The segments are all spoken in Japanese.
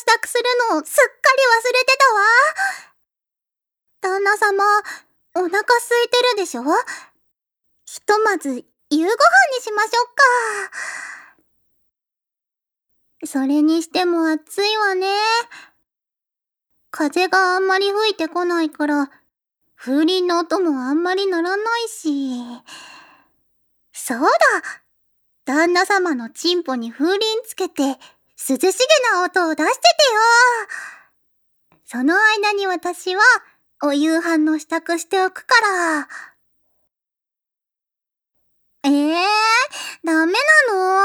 支度するのをすっかり忘れてたわ。旦那様、お腹空いてるでしょ？ひとまず夕ご飯にしましょうか。それにしても暑いわね。風があんまり吹いてこないから、風鈴の音もあんまり鳴らないし。そうだ！旦那様のチンポに風鈴つけて、涼しげな音を出しててよ。その間に私は、お夕飯の支度しておくから。ダメな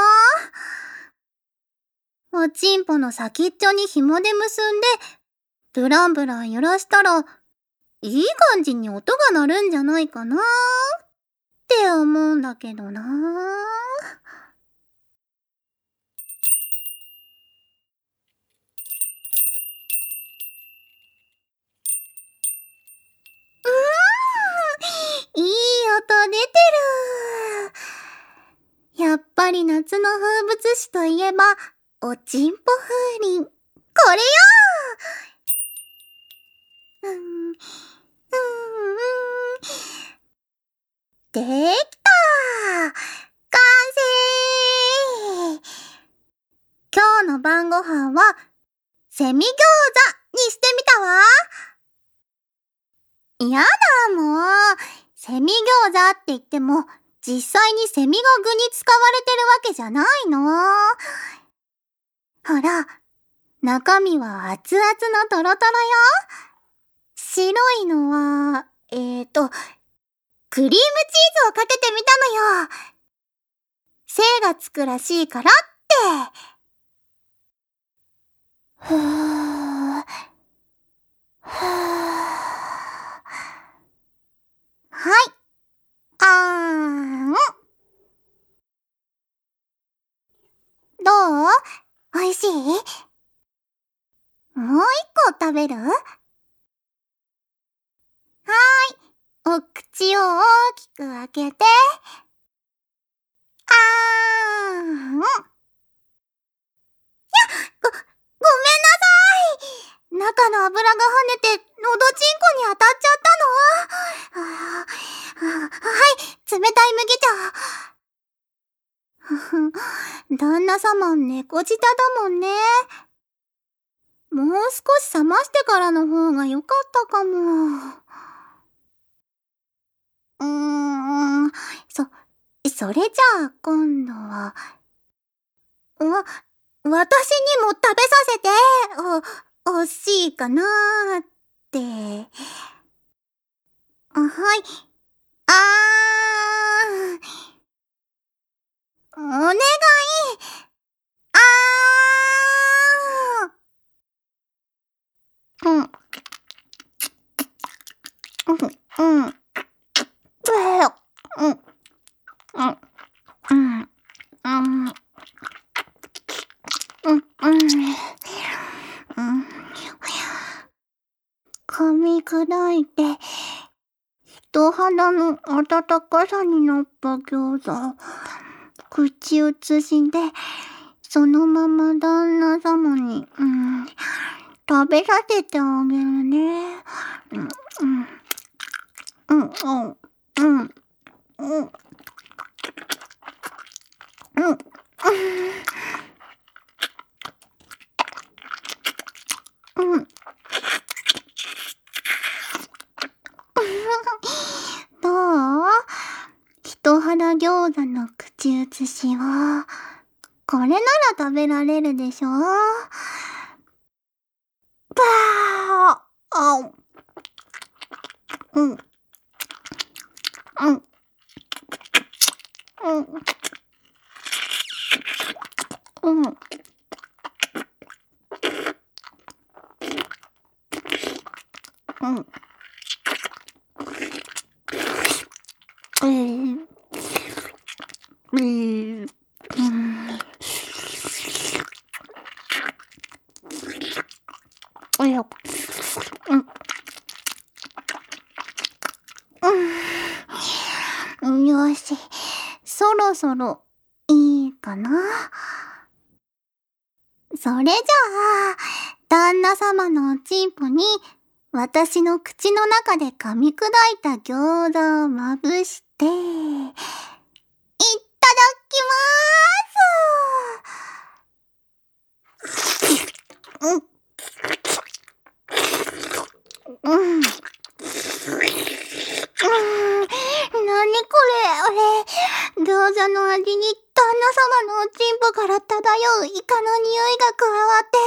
の？おちんぽの先っちょに紐で結んで、ブランブラン揺らしたら、いい感じに音が鳴るんじゃないかなって思うんだけどな。いい音出てる。やっぱり夏の風物詩といえば、おちんぽ風鈴。これよ！できた！完成！今日の晩ご飯は、セミ餃子にしてみたわ。やだもう。セミ餃子って言っても、実際にセミが具に使われてるわけじゃないの。ほら、中身は熱々のトロトロよ。白いのは、クリームチーズをかけてみたのよ。精がつくらしいからって。ふぅ。ふぅ。はい。どう？おいしい？もう一個食べる？はーい。お口を大きく開けて。ごめんなさい。中の油が跳ねて、のどちんこに当たっちゃったの？はい、冷たい麦茶。旦那様、猫舌だもんね。もう少し冷ましてからの方が良かったかも。それじゃあ今度は、私にも食べさせて、欲しいかなーって。はい。お願い。噛み砕いて、人肌の温かさになった餃子、口移しで、そのまま旦那様に、食べさせてあげるね。どう？人肌餃子の口移しは、これなら食べられるでしょ？よし、そろそろいいかな。それじゃあ、 旦那様のおちんぽに私の口の中で噛み砕いた餃子をまぶして、いただきまーす。なにこれ、餃子の味に旦那様のおちんぽから漂うイカの匂いが加わって、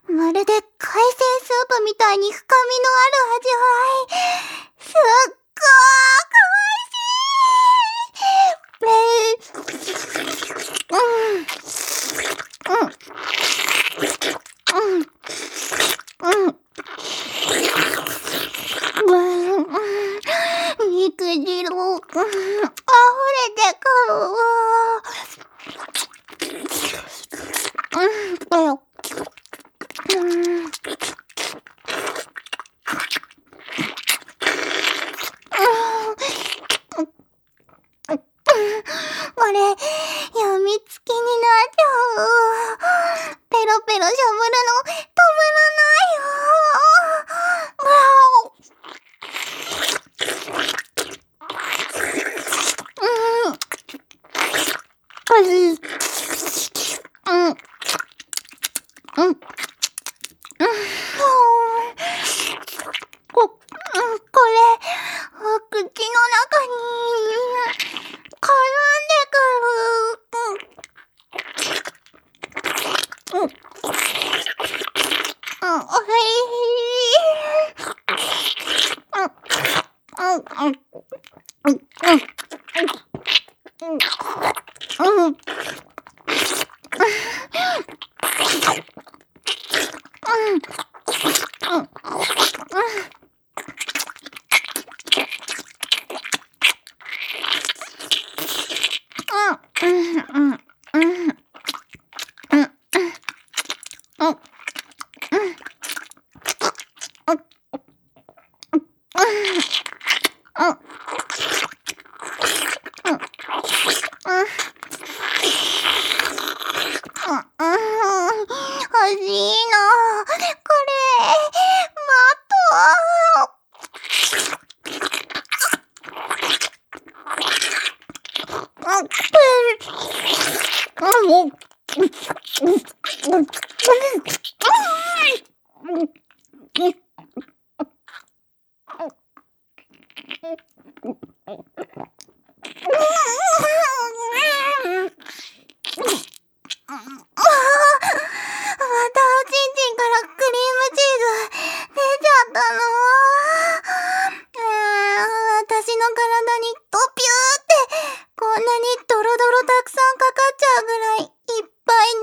まるで海鮮スープみたいに深みのある味わい。すっごーく美味しい。肉汁溢れてくるわ。これ、やみつきになっちゃう。ペロペロしゃぶるの止まらないよ。これ、お口の中に絡んでくる。おい欲しいな。これ、私の体にドピューってこんなにドロドロたくさんかかっちゃうぐらいいっぱい出る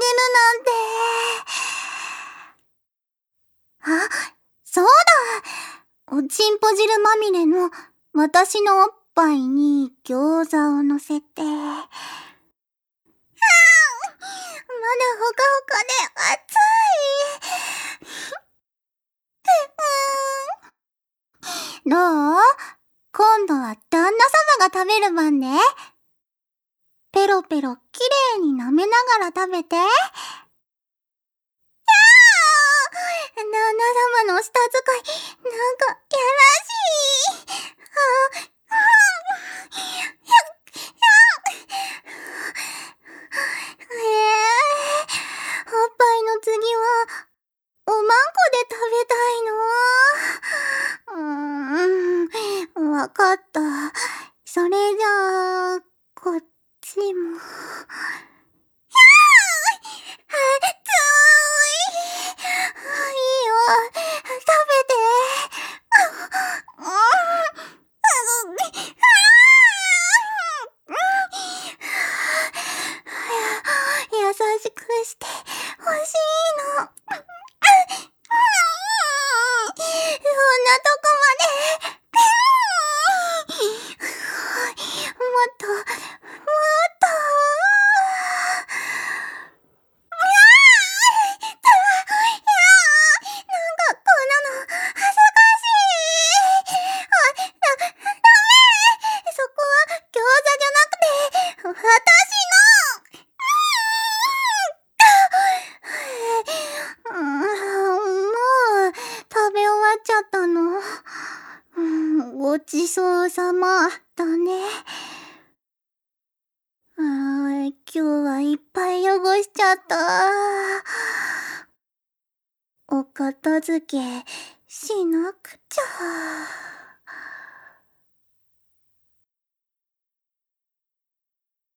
なんて。あ、そうだ。おちんぽ汁まみれの私のおっぱいに餃子を乗せて。まだほかほかで熱い。どう？今度は旦那様が食べる番ね。ペロペロきれいに舐めながら食べて。旦那様の舌使い、なんかやらしい。おっぱいの次はおまんこで食べたいの。わかった。それじゃあ、こっちも。いいよ、食べて。 ちそうさまだね。今日はいっぱい汚しちゃった。お片付けしなくちゃ。